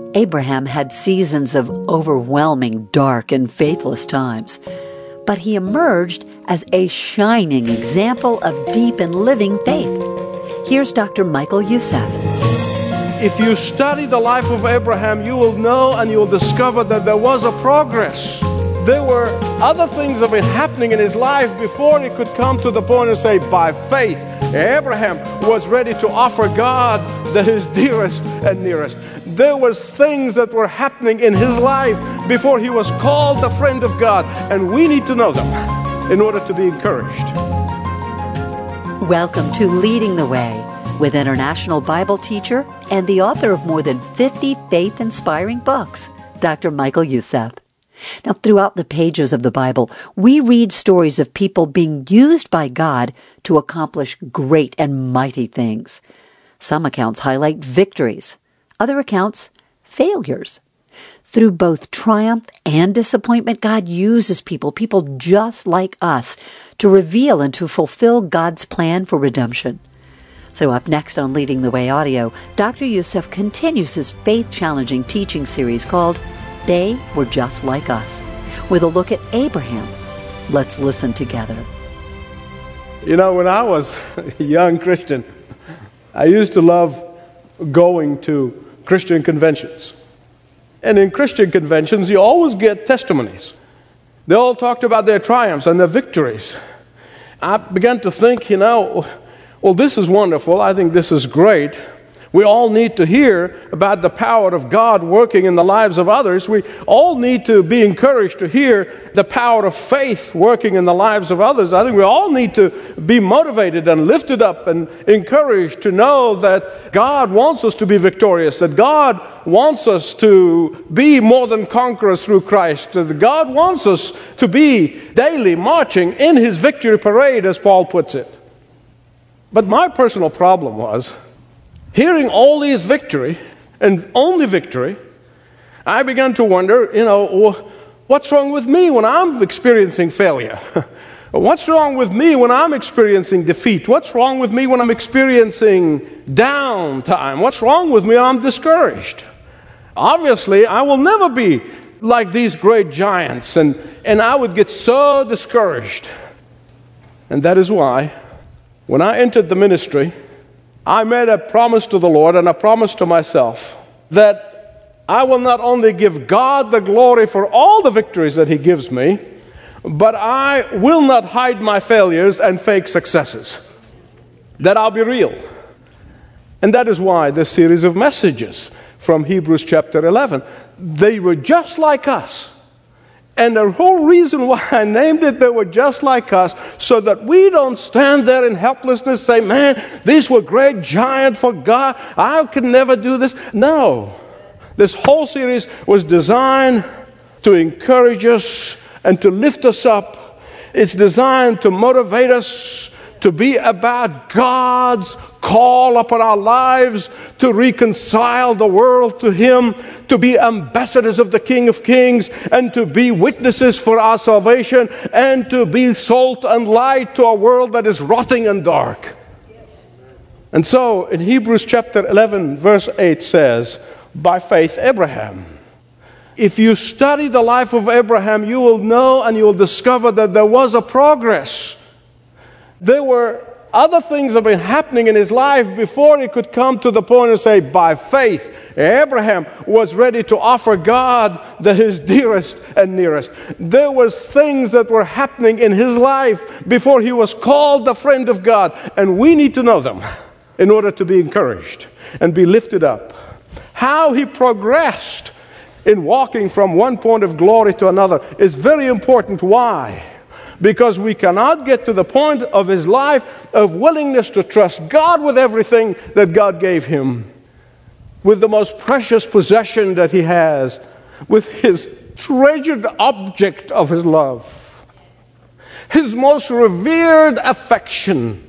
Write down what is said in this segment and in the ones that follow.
Abraham had seasons of overwhelming, dark, and faithless times, but he emerged as a shining example of deep and living faith. Here's Dr. Michael Youssef. If you study the life of Abraham, you will know and you will discover that there was a progress. There were other things that were happening in his life before he could come to the point and say, by faith, Abraham was ready to offer God his dearest and nearest. There was things that were happening in his life before he was called a friend of God, and we need to know them in order to be encouraged. Welcome to Leading the Way with international Bible teacher and the author of more than 50 faith-inspiring books, Dr. Michael Youssef. Now, throughout the pages of the Bible, we read stories of people being used by God to accomplish great and mighty things. Some accounts highlight victories, other accounts, failures. Through both triumph and disappointment, God uses people just like us, to reveal and to fulfill God's plan for redemption. So up next on Leading the Way Audio, Dr. Youssef continues his faith-challenging teaching series called They Were Just Like Us, with a look at Abraham. Let's listen together. You know, when I was a young Christian, I used to love going to Christian conventions. And in Christian conventions, you always get testimonies. They all talked about their triumphs and their victories. I began to think, well, this is wonderful. I think this is great. We all need to hear about the power of God working in the lives of others. We all need to be encouraged to hear the power of faith working in the lives of others. I think we all need to be motivated and lifted up and encouraged to know that God wants us to be victorious, that God wants us to be more than conquerors through Christ, that God wants us to be daily marching in His victory parade, as Paul puts it. But my personal problem was, hearing all these victory, and only victory, I began to wonder, what's wrong with me when I'm experiencing failure? What's wrong with me when I'm experiencing defeat? What's wrong with me when I'm experiencing downtime? What's wrong with me when I'm discouraged? Obviously, I will never be like these great giants, and I would get so discouraged. And that is why, when I entered the ministry, I made a promise to the Lord and a promise to myself that I will not only give God the glory for all the victories that He gives me, but I will not hide my failures and fake successes. That I'll be real. And that is why this series of messages from Hebrews chapter 11, they were just like us. And the whole reason why I named it, they were just like us, so that we don't stand there in helplessness, say, man, these were great giants for God. I could never do this. No. This whole series was designed to encourage us and to lift us up. It's designed to motivate us to be about God's call upon our lives to reconcile the world to Him, to be ambassadors of the King of Kings, and to be witnesses for our salvation, and to be salt and light to a world that is rotting and dark. And so, in Hebrews chapter 11, verse 8 says, by faith Abraham. If you study the life of Abraham, you will know and you will discover that there was a progress. There were other things that were happening in his life before he could come to the point and say, by faith, Abraham was ready to offer God his dearest and nearest. There was things that were happening in his life before he was called the friend of God, and we need to know them in order to be encouraged and be lifted up. How he progressed in walking from one point of glory to another is very important. Why? Because we cannot get to the point of his life of willingness to trust God with everything that God gave him, with the most precious possession that he has, with his treasured object of his love, his most revered affection,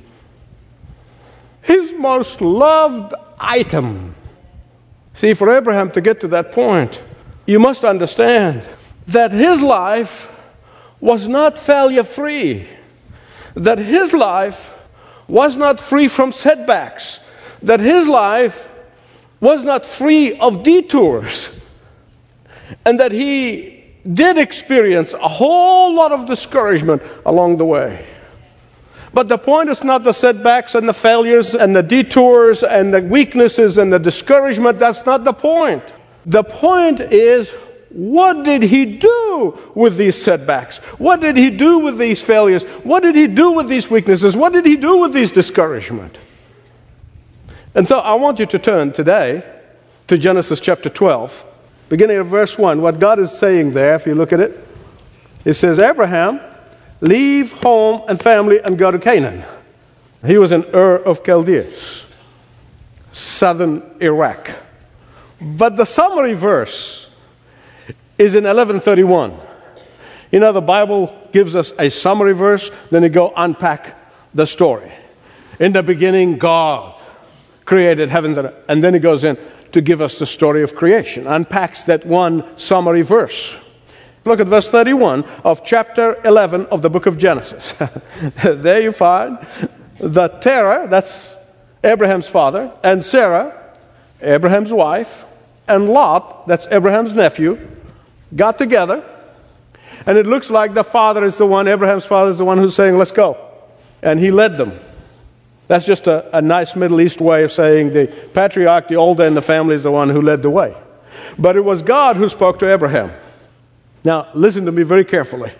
his most loved item. See, for Abraham to get to that point, you must understand that his life was not failure-free, that his life was not free from setbacks, that his life was not free of detours, and that he did experience a whole lot of discouragement along the way. But the point is not the setbacks and the failures and the detours and the weaknesses and the discouragement. That's not the point. The point is, what did he do with these setbacks? What did he do with these failures? What did he do with these weaknesses? What did he do with these discouragement? And so I want you to turn today to Genesis chapter 12, beginning at verse 1. What God is saying there, if you look at it, it says, Abraham, leave home and family and go to Canaan. He was in Ur of Chaldees, southern Iraq. But the summary verse is in 11:31. You know, the Bible gives us a summary verse, then you go unpack the story. In the beginning, God created heavens and earth. And then he goes in to give us the story of creation. Unpacks that one summary verse. Look at verse 31 of chapter 11 of the book of Genesis. There you find that Terah, that's Abraham's father, and Sarah, Abraham's wife, and Lot, that's Abraham's nephew, got together. And it looks like the father is the one, Abraham's father is the one who's saying, let's go. And he led them. That's just a nice Middle East way of saying the patriarch, the older in the family, is the one who led the way. But it was God who spoke to Abraham. Now, listen to me very carefully.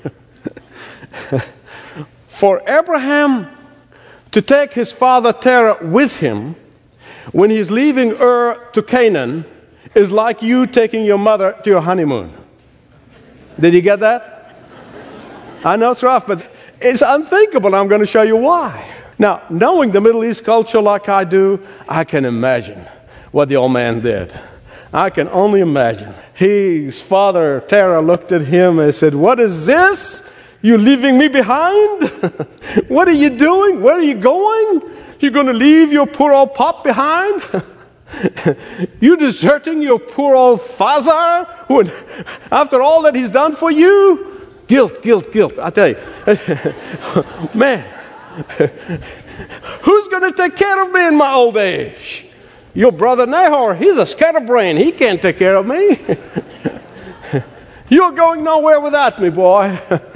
For Abraham to take his father Terah with him when he's leaving Ur to Canaan is like you taking your mother to your honeymoon. Did you get that? I know it's rough, but it's unthinkable. I'm going to show you why. Now, knowing the Middle East culture like I do, I can imagine what the old man did. I can only imagine. His father, Terah, looked at him and said, what is this? You leaving me behind? What are you doing? Where are you going? You're going to leave your poor old pop behind? You deserting your poor old father? Who, after all that he's done for you? Guilt, guilt, guilt. I tell you. Man, who's going to take care of me in my old age? Your brother Nahor, he's a scatterbrain. He can't take care of me. You're going nowhere without me, boy.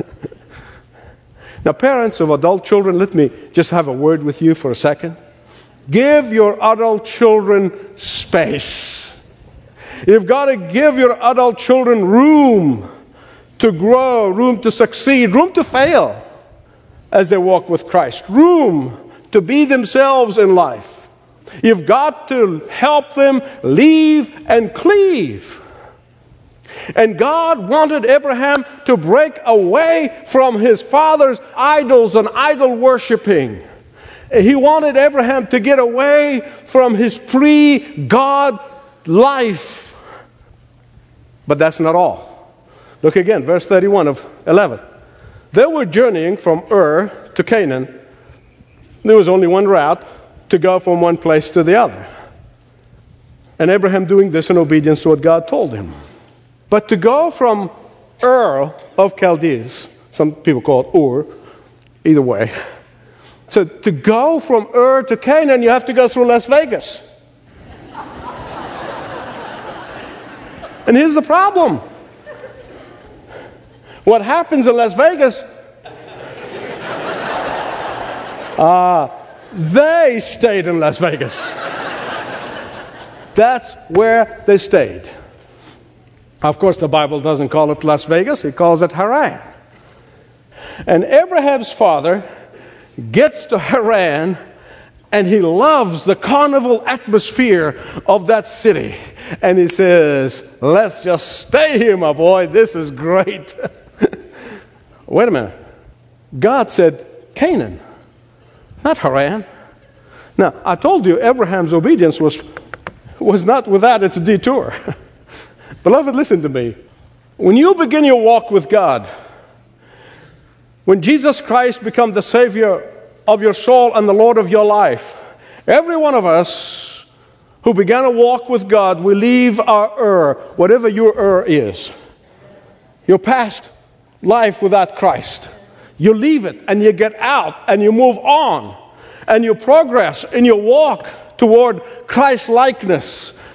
Now, parents of adult children, let me just have a word with you for a second. Give your adult children space. You've got to give your adult children room to grow, room to succeed, room to fail as they walk with Christ, room to be themselves in life. You've got to help them leave and cleave. And God wanted Abraham to break away from his father's idols and idol worshiping. He wanted Abraham to get away from his pre-God life. But that's not all. Look again, verse 31 of 11. They were journeying from Ur to Canaan. There was only one route to go from one place to the other. And Abraham doing this in obedience to what God told him. But to go from Ur of Chaldees, some people call it Ur, either way. So to go from Ur to Canaan, you have to go through Las Vegas. And here's the problem. What happens in Las Vegas, they stayed in Las Vegas. That's where they stayed. Of course, the Bible doesn't call it Las Vegas. It calls it Haran. And Abraham's father gets to Haran, and he loves the carnival atmosphere of that city. And he says, let's just stay here, my boy. This is great. Wait a minute. God said Canaan, not Haran. Now, I told you Abraham's obedience was not without its detour. Beloved, listen to me. When you begin your walk with God, when Jesus Christ becomes the Savior of your soul and the Lord of your life, every one of us who began a walk with God, we leave our Ur, whatever your Ur is, your past life without Christ. You leave it and you get out and you move on and you progress in your walk toward Christ-likeness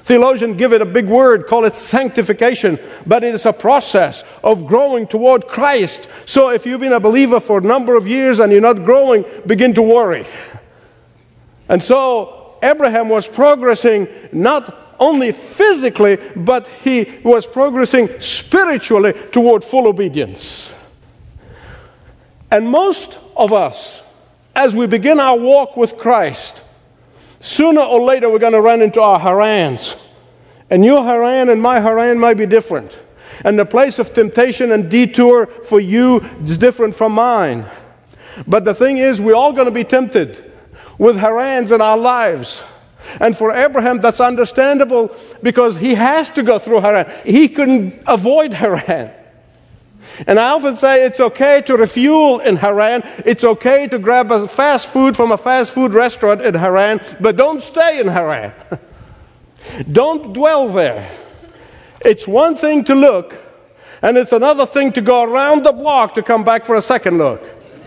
Theologians give it a big word, call it sanctification, but it is a process of growing toward Christ. So if you've been a believer for a number of years and you're not growing, begin to worry. And so Abraham was progressing not only physically, but he was progressing spiritually toward full obedience. And most of us, as we begin our walk with Christ, sooner or later we're going to run into our Harans. And your Haran and my Haran might be different. And the place of temptation and detour for you is different from mine. But the thing is, we're all going to be tempted with Harans in our lives. And for Abraham, that's understandable because he has to go through Haran. He couldn't avoid Haran. And I often say it's okay to refuel in Haran. It's okay to grab a fast food from a fast food restaurant in Haran, but don't stay in Haran. Don't dwell there. It's one thing to look, and it's another thing to go around the block to come back for a second look.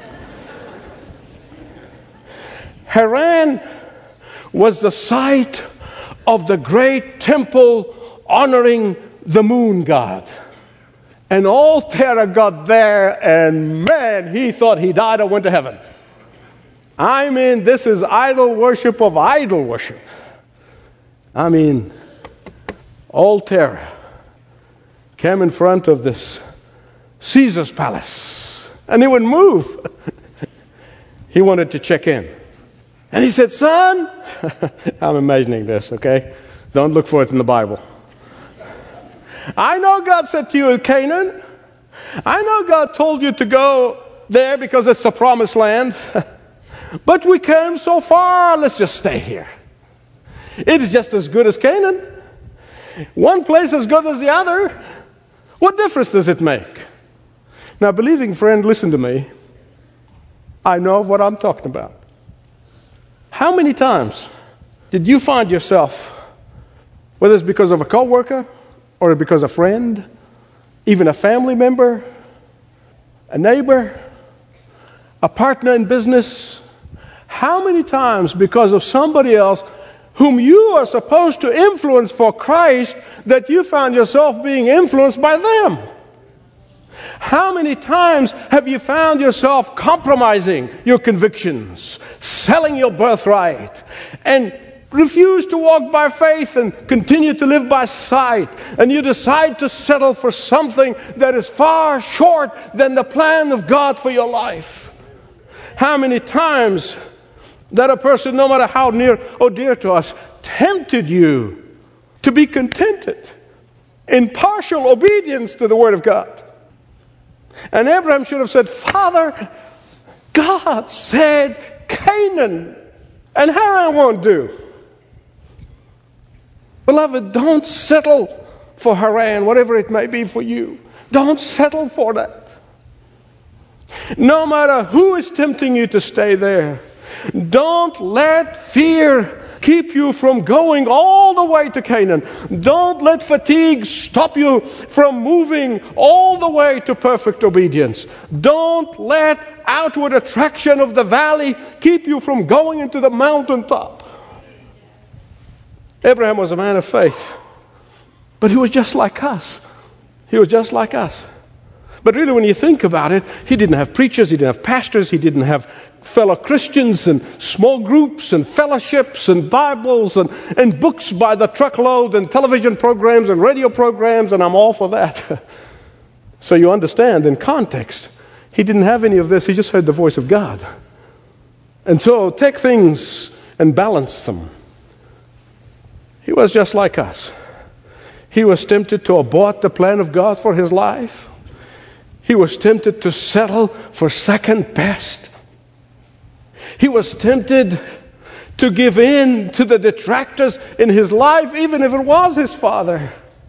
Haran was the site of the great temple honoring the moon god. And all Terah got there, and man, he thought he died or went to heaven. I mean, this is idol worship of idol worship. I mean, all Terah came in front of this Caesar's palace, and he wouldn't move. He wanted to check in. And he said, son, I'm imagining this, okay? Don't look for it in the Bible. I know God said to you in Canaan. I know God told you to go there because it's the promised land. But we came so far, let's just stay here. It's just as good as Canaan. One place as good as the other. What difference does it make? Now, believing friend, listen to me. I know what I'm talking about. How many times did you find yourself, whether it's because of a coworker, or because a friend, even a family member, a neighbor, a partner in business, how many times because of somebody else whom you are supposed to influence for Christ that you found yourself being influenced by them? How many times have you found yourself compromising your convictions, selling your birthright, and refuse to walk by faith and continue to live by sight, and you decide to settle for something that is far short than the plan of God for your life? How many times that a person, no matter how near or dear to us, tempted you to be contented in partial obedience to the Word of God? And Abraham should have said, Father, God said Canaan, and Haran won't do. Beloved, don't settle for Haran, whatever it may be for you. Don't settle for that. No matter who is tempting you to stay there, don't let fear keep you from going all the way to Canaan. Don't let fatigue stop you from moving all the way to perfect obedience. Don't let outward attraction of the valley keep you from going into the mountaintop. Abraham was a man of faith, but he was just like us. He was just like us. But really, when you think about it, he didn't have preachers, he didn't have pastors, he didn't have fellow Christians and small groups and fellowships and Bibles and books by the truckload and television programs and radio programs, and I'm all for that. So you understand, in context, he didn't have any of this, he just heard the voice of God. And so take things and balance them. He was just like us. He was tempted to abort the plan of God for his life. He was tempted to settle for second best. He was tempted to give in to the detractors in his life, even if it was his father.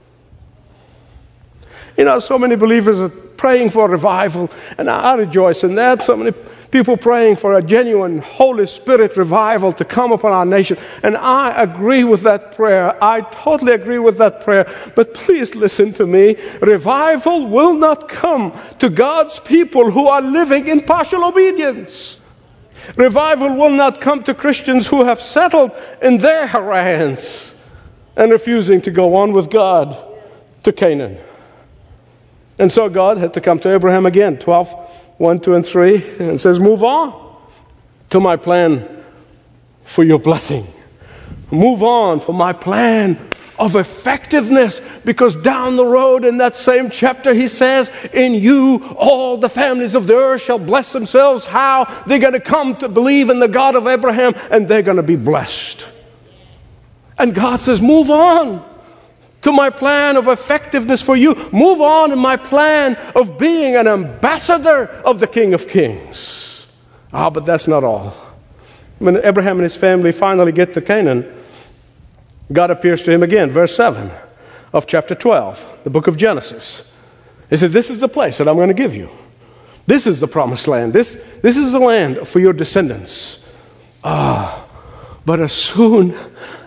You know, so many believers are praying for revival, and I rejoice in that. So many people praying for a genuine Holy Spirit revival to come upon our nation. And I agree with that prayer. I totally agree with that prayer. But please listen to me. Revival will not come to God's people who are living in partial obedience. Revival will not come to Christians who have settled in their Harans. and refusing to go on with God to Canaan. And so God had to come to Abraham again, 12, 1, 2, and 3, and says, move on to my plan for your blessing. Move on for my plan of effectiveness, because down the road in that same chapter he says, in you all the families of the earth shall bless themselves. How? They're going to come to believe in the God of Abraham, and they're going to be blessed. And God says, move on to my plan of effectiveness for you. Move on in my plan of being an ambassador of the King of Kings. But that's not all. When Abraham and his family finally get to Canaan, God appears to him again, verse 7 of chapter 12, the book of Genesis. He said, this is the place that I'm going to give you. This is the promised land. This is the land for your descendants. But as soon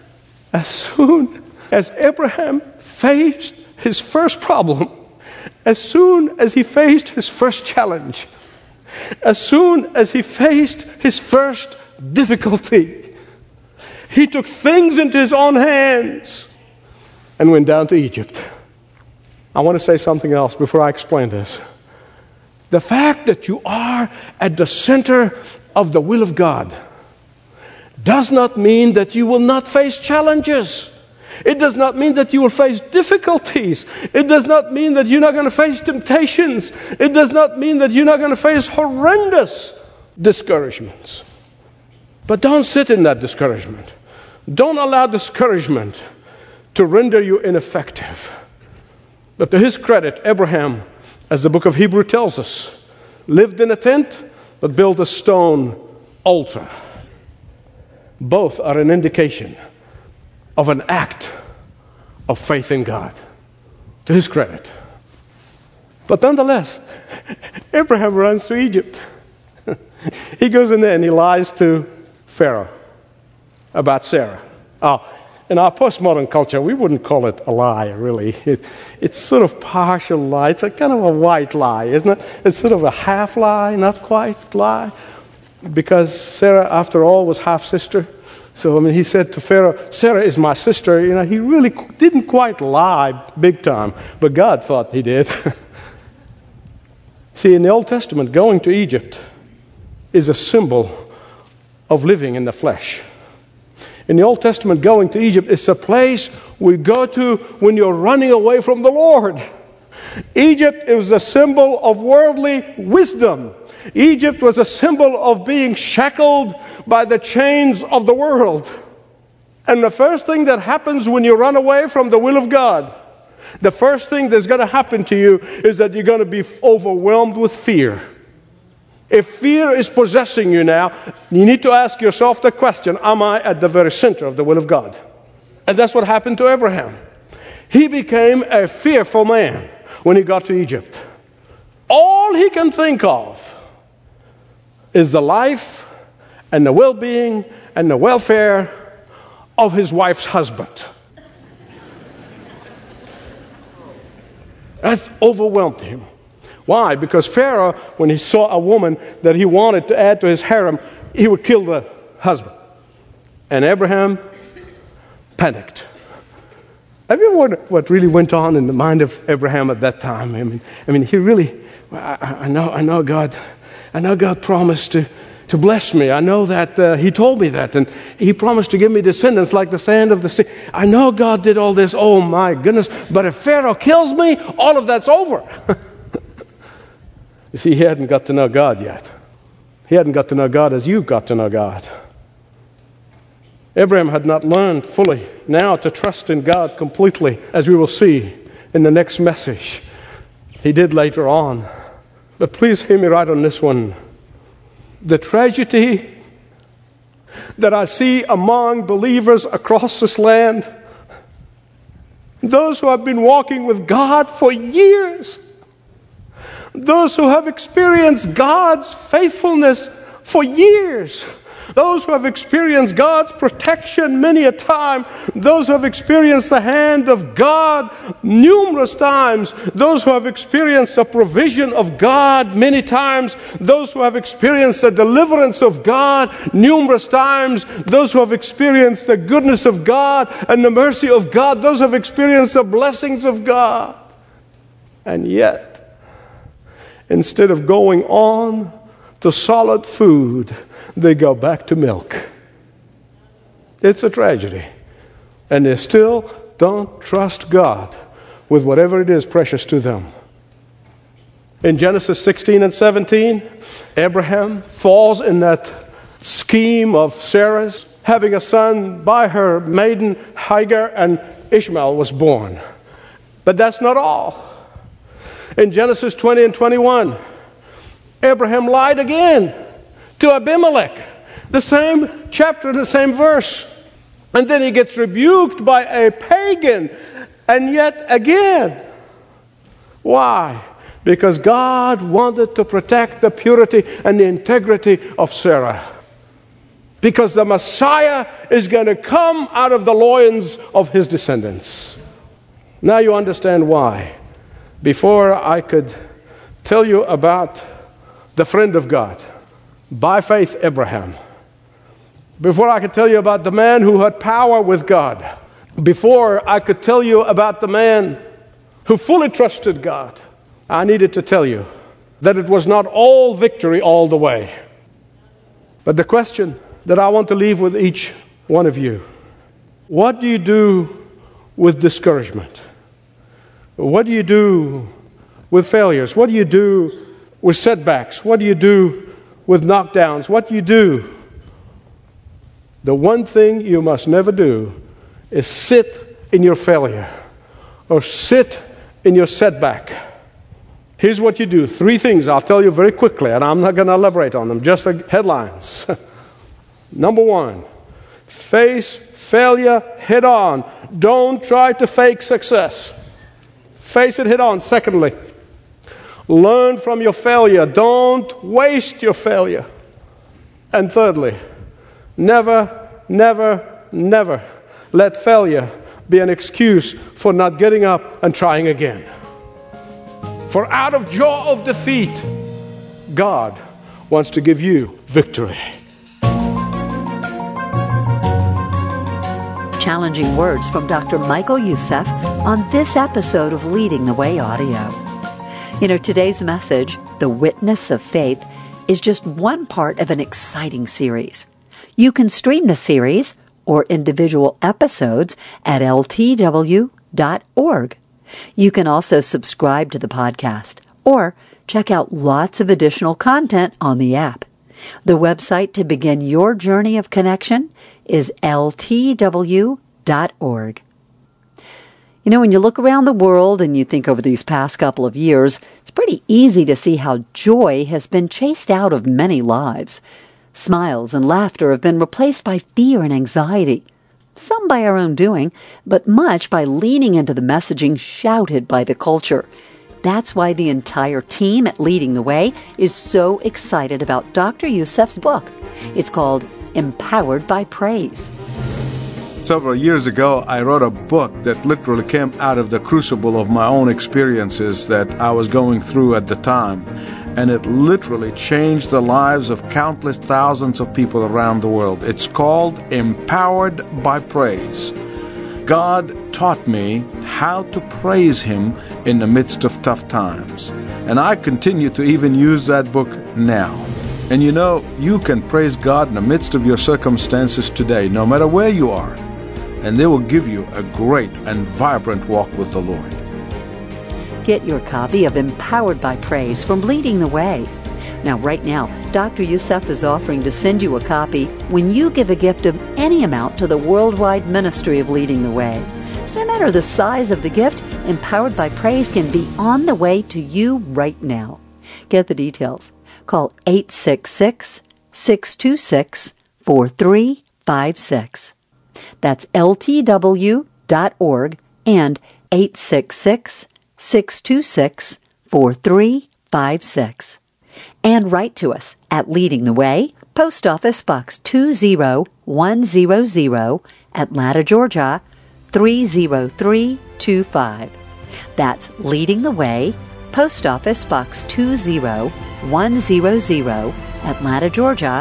as Abraham faced his first problem, as soon as he faced his first challenge, as soon as he faced his first difficulty, he took things into his own hands and went down to Egypt. I want to say something else before I explain this. The fact that you are at the center of the will of God does not mean that you will not face challenges. It does not mean that you will face difficulties. It does not mean that you're not going to face temptations. It does not mean that you're not going to face horrendous discouragements. But don't sit in that discouragement. Don't allow discouragement to render you ineffective. But to his credit, Abraham, as the book of Hebrews tells us, lived in a tent but built a stone altar. Both are an indication of an act of faith in God, to his credit. But nonetheless, Abraham runs to Egypt. He goes in there and he lies to Pharaoh about Sarah. In our postmodern culture, we wouldn't call it a lie, really. It's sort of partial lie. It's a kind of a white lie, isn't it? It's sort of a half lie, not quite lie. Because Sarah, after all, was half-sister. So, he said to Pharaoh, Sarah is my sister. He really didn't quite lie big time, but God thought he did. See, in the Old Testament, going to Egypt is a symbol of living in the flesh. In the Old Testament, going to Egypt is a place we go to when you're running away from the Lord. Egypt is a symbol of worldly wisdom. Egypt was a symbol of being shackled by the chains of the world. And the first thing that happens when you run away from the will of God, the first thing that's going to happen to you is that you're going to be overwhelmed with fear. If fear is possessing you now, you need to ask yourself the question, am I at the very center of the will of God? And that's what happened to Abraham. He became a fearful man when he got to Egypt. All he can think of is the life and the well-being and the welfare of his wife's husband. That overwhelmed him. Why? Because Pharaoh, when he saw a woman that he wanted to add to his harem, he would kill the husband. And Abraham panicked. Have you ever wondered what really went on in the mind of Abraham at that time? He really, I know God promised to bless me. I know that he told me that, and he promised to give me descendants like the sand of the sea. I know God did all this. Oh my goodness. But if Pharaoh kills me, all of that's over. You see, he hadn't got to know God yet. He hadn't got to know God as you got to know God. Abraham had not learned fully now to trust in God completely, as we will see in the next message. He did later on. But please hear me right on this one. The tragedy that I see among believers across this land, those who have been walking with God for years, those who have experienced God's faithfulness for years, those who have experienced God's protection many a time, those who have experienced the hand of God numerous times, those who have experienced the provision of God many times, those who have experienced the deliverance of God numerous times, those who have experienced the goodness of God and the mercy of God, those who have experienced the blessings of God. And yet, instead of going on to solid food, they go back to milk. It's a tragedy. And they still don't trust God with whatever it is precious to them. In Genesis 16 and 17, Abraham falls in that scheme of Sarah's, having a son by her maiden Hagar, and Ishmael was born. But that's not all. In Genesis 20 and 21, Abraham lied again to Abimelech. The same chapter, the same verse. And then he gets rebuked by a pagan. And yet again. Why? Because God wanted to protect the purity and the integrity of Sarah. Because the Messiah is going to come out of the loins of his descendants. Now you understand why. Before I could tell you about the friend of God, by faith Abraham, before I could tell you about the man who had power with God, before I could tell you about the man who fully trusted God, I needed to tell you that it was not all victory all the way. But the question that I want to leave with each one of you, what do you do with discouragement? What do you do with failures? What do you do with setbacks? What do you do with knockdowns? What do you do? The one thing you must never do is sit in your failure or sit in your setback. Here's what you do. 3 things I'll tell you very quickly, and I'm not going to elaborate on them, just the headlines. Number 1, face failure head on. Don't try to fake success. Face it head on. Secondly, learn from your failure. Don't waste your failure. And thirdly, never, never, never let failure be an excuse for not getting up and trying again. For out of jaw of defeat, God wants to give you victory. Challenging words from Dr. Michael Youssef on this episode of Leading the Way Audio. You know, today's message, The Witness of Faith, is just one part of an exciting series. You can stream the series or individual episodes at ltw.org. You can also subscribe to the podcast or check out lots of additional content on the app. The website to begin your journey of connection is ltw.org. You know, when you look around the world and you think over these past couple of years, it's pretty easy to see how joy has been chased out of many lives. Smiles and laughter have been replaced by fear and anxiety. Some by our own doing, but much by leaning into the messaging shouted by the culture. That's why the entire team at Leading the Way is so excited about Dr. Youssef's book. It's called Empowered by Praise. Several years ago, I wrote a book that literally came out of the crucible of my own experiences that I was going through at the time. And it literally changed the lives of countless thousands of people around the world. It's called Empowered by Praise. God taught me how to praise Him in the midst of tough times. And I continue to even use that book now. And you know, you can praise God in the midst of your circumstances today, no matter where you are. And they will give you a great and vibrant walk with the Lord. Get your copy of Empowered by Praise from Leading the Way. Now, right now, Dr. Youssef is offering to send you a copy when you give a gift of any amount to the worldwide ministry of Leading the Way. So no matter the size of the gift, Empowered by Praise can be on the way to you right now. Get the details. Call 866-626-4356. That's ltw.org and 866-626-4356. And write to us at Leading the Way, Post Office Box 20100, Atlanta, Georgia 30325. That's Leading the Way, Post Office Box 20100, Atlanta, Georgia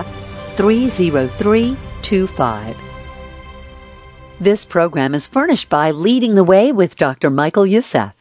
30325. This program is furnished by Leading the Way with Dr. Michael Youssef.